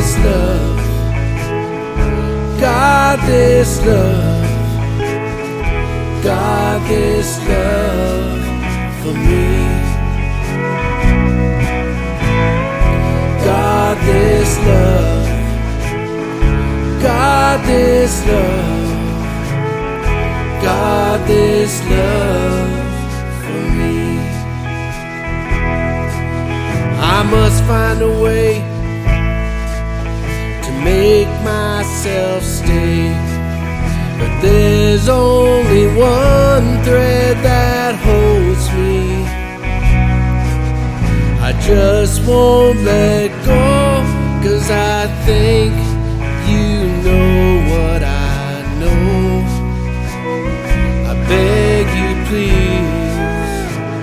this love, God this love, God this love for me. God this love, God this love, God this love for me. I must find a way to make myself stay, but there's only one thread that holds me. I just won't let go, 'cause I think you know what I know. I beg you please,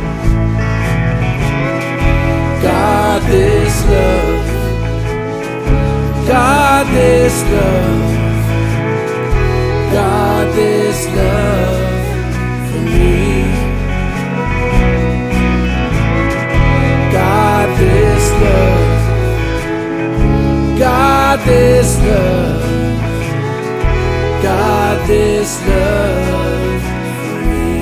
God this love, God this love, God this love for me. God this love, God this love, God this love for me.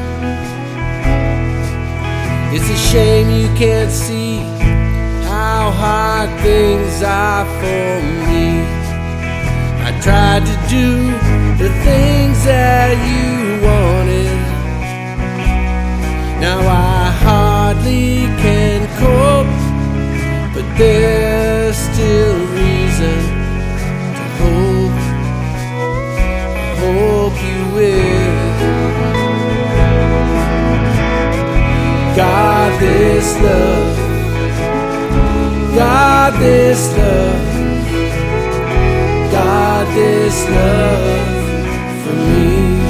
It's a shame you can't see how hard things are for me. I tried to do the things that you wanted. Now I hardly can cope, but there's still reason to hope. I hope you will. God this love, God this love, God this love for me.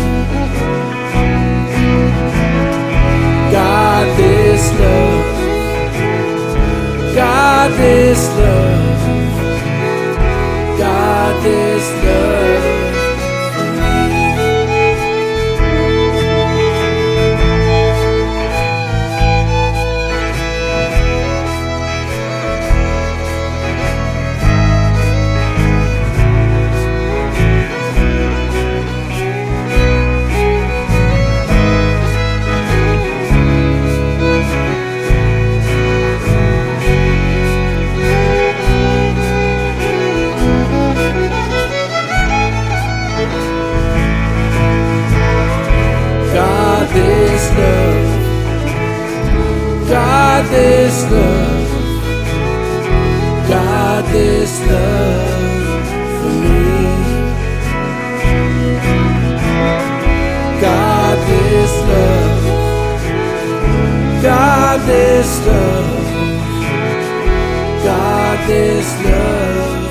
God this love, God this love, God this love for me. God this love, God this love, God this love for me. God this love, God this love, God this love.